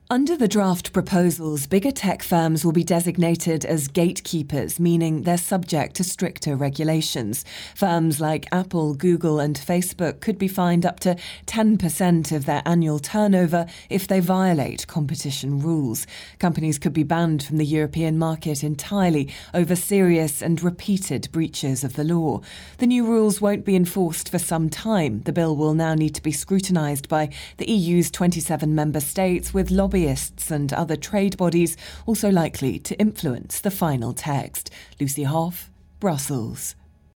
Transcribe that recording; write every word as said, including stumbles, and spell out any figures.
Under the draft proposals, bigger tech firms will be designated as gatekeepers, meaning they're subject to stricter regulations. Firms like Apple, Google and Facebook could be fined up to ten percent of their annual turnover if they violate competition rules. Companies could be banned from the European market entirely over serious and repeated breaches of the law. The new rules won't be enforced for some time. The bill will now need to be scrutinised by the E U's twenty-seven member states, with lobbyists and other trade bodies also likely to influence the final text. Lucy Hoff, Brussels.